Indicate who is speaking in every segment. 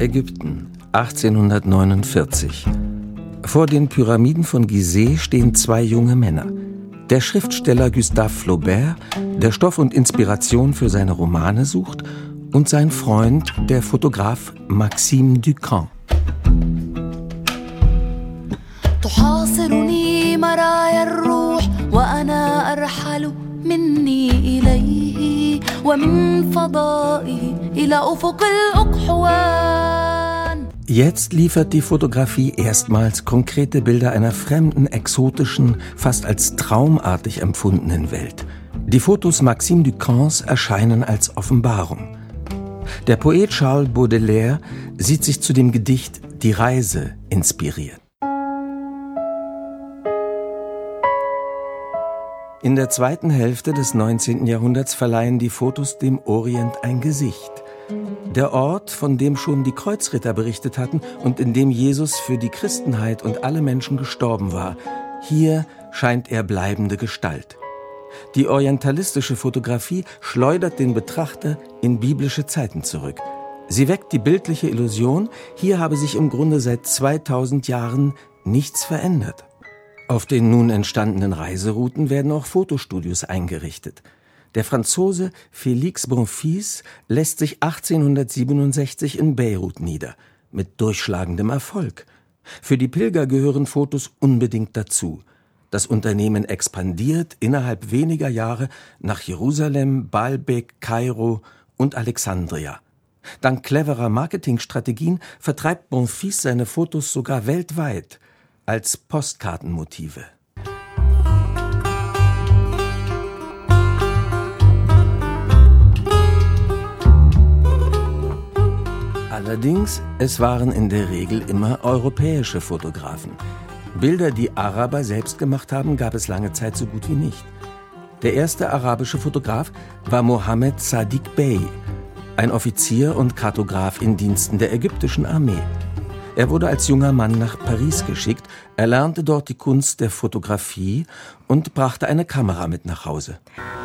Speaker 1: Ägypten, 1849. Vor den Pyramiden von Gizeh stehen zwei junge Männer. Der Schriftsteller Gustave Flaubert, der Stoff und Inspiration für seine Romane sucht, und sein Freund, der Fotograf Maxime Ducamp.
Speaker 2: تحاصرني مرايا الروح وأنا أرحل مني إليه ومن فضائه إلى أفق الأكحوان.
Speaker 1: Jetzt liefert die Fotografie erstmals konkrete Bilder einer fremden, exotischen, fast als traumartig empfundenen Welt. Die Fotos Maxime Ducamps erscheinen als Offenbarung. Der Poet Charles Baudelaire sieht sich zu dem Gedicht Die Reise inspiriert. In der zweiten Hälfte des 19. Jahrhunderts verleihen die Fotos dem Orient ein Gesicht. Der Ort, von dem schon die Kreuzritter berichtet hatten und in dem Jesus für die Christenheit und alle Menschen gestorben war, hier scheint er bleibende Gestalt. Die orientalistische Fotografie schleudert den Betrachter in biblische Zeiten zurück. Sie weckt die bildliche Illusion, hier habe sich im Grunde seit 2000 Jahren nichts verändert. Auf den nun entstandenen Reiserouten werden auch Fotostudios eingerichtet. Der Franzose Félix Bonfils lässt sich 1867 in Beirut nieder, mit durchschlagendem Erfolg. Für die Pilger gehören Fotos unbedingt dazu. Das Unternehmen expandiert innerhalb weniger Jahre nach Jerusalem, Baalbek, Kairo und Alexandria. Dank cleverer Marketingstrategien vertreibt Bonfils seine Fotos sogar weltweit als Postkartenmotive. Allerdings, es waren in der Regel immer europäische Fotografen. Bilder, die Araber selbst gemacht haben, gab es lange Zeit so gut wie nicht. Der erste arabische Fotograf war Mohammed Sadiq Bey, ein Offizier und Kartograf in Diensten der ägyptischen Armee. Er wurde als junger Mann nach Paris geschickt, erlernte dort die Kunst der Fotografie und brachte eine Kamera mit nach Hause.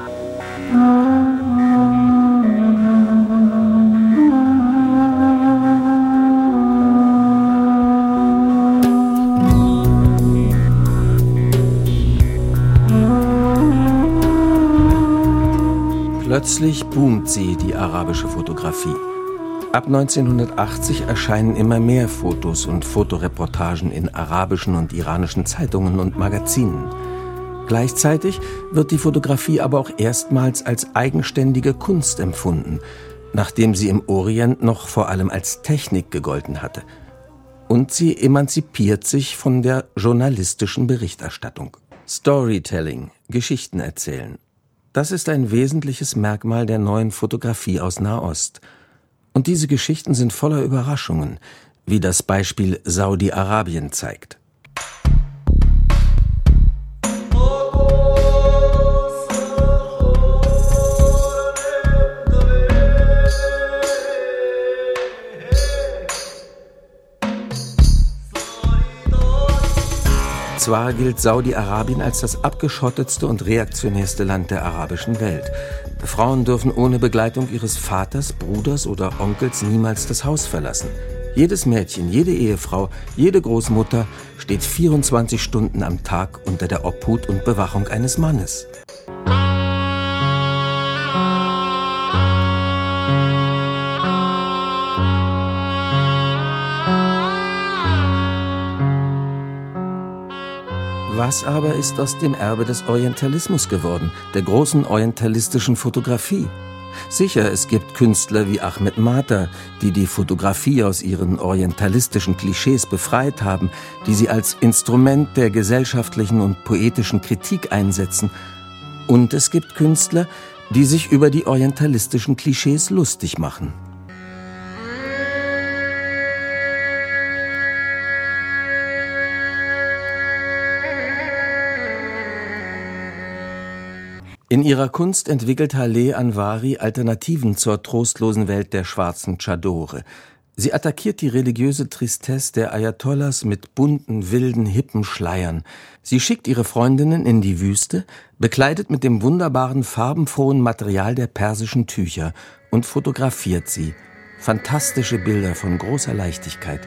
Speaker 1: Plötzlich boomt sie, die arabische Fotografie. Ab 1980 erscheinen immer mehr Fotos und Fotoreportagen in arabischen und iranischen Zeitungen und Magazinen. Gleichzeitig wird die Fotografie aber auch erstmals als eigenständige Kunst empfunden, nachdem sie im Orient noch vor allem als Technik gegolten hatte. Und sie emanzipiert sich von der journalistischen Berichterstattung. Storytelling, Geschichten erzählen. Das ist ein wesentliches Merkmal der neuen Fotografie aus Nahost. Und diese Geschichten sind voller Überraschungen, wie das Beispiel Saudi-Arabien zeigt. Zwar gilt Saudi-Arabien als das abgeschottetste und reaktionärste Land der arabischen Welt. Frauen dürfen ohne Begleitung ihres Vaters, Bruders oder Onkels niemals das Haus verlassen. Jedes Mädchen, jede Ehefrau, jede Großmutter steht 24 Stunden am Tag unter der Obhut und Bewachung eines Mannes. Was aber ist aus dem Erbe des Orientalismus geworden, der großen orientalistischen Fotografie? Sicher, es gibt Künstler wie Ahmed Mata, die die Fotografie aus ihren orientalistischen Klischees befreit haben, die sie als Instrument der gesellschaftlichen und poetischen Kritik einsetzen. Und es gibt Künstler, die sich über die orientalistischen Klischees lustig machen. In ihrer Kunst entwickelt Haleh Anwari Alternativen zur trostlosen Welt der schwarzen Tschadore. Sie attackiert die religiöse Tristesse der Ayatollahs mit bunten, wilden, hippen Schleiern. Sie schickt ihre Freundinnen in die Wüste, bekleidet mit dem wunderbaren, farbenfrohen Material der persischen Tücher und fotografiert sie, Fantastische Bilder von großer Leichtigkeit.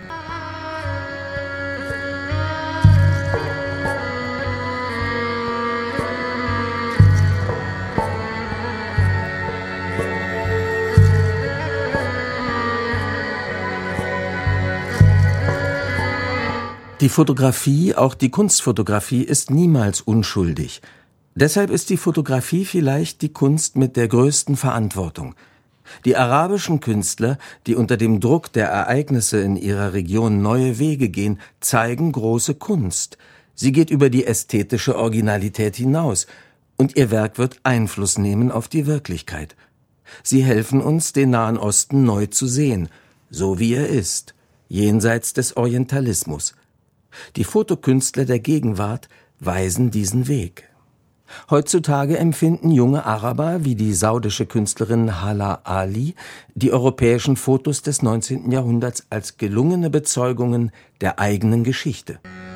Speaker 1: Die Fotografie, auch die Kunstfotografie, ist niemals unschuldig. Deshalb ist die Fotografie vielleicht die Kunst mit der größten Verantwortung. Die arabischen Künstler, die unter dem Druck der Ereignisse in ihrer Region neue Wege gehen, zeigen große Kunst. Sie geht über die ästhetische Originalität hinaus, und ihr Werk wird Einfluss nehmen auf die Wirklichkeit. Sie helfen uns, den Nahen Osten neu zu sehen, so wie er ist, jenseits des Orientalismus. Die Fotokünstler der Gegenwart weisen diesen Weg. Heutzutage empfinden junge Araber wie die saudische Künstlerin Hala Ali die europäischen Fotos des 19. Jahrhunderts als gelungene Bezeugungen der eigenen Geschichte.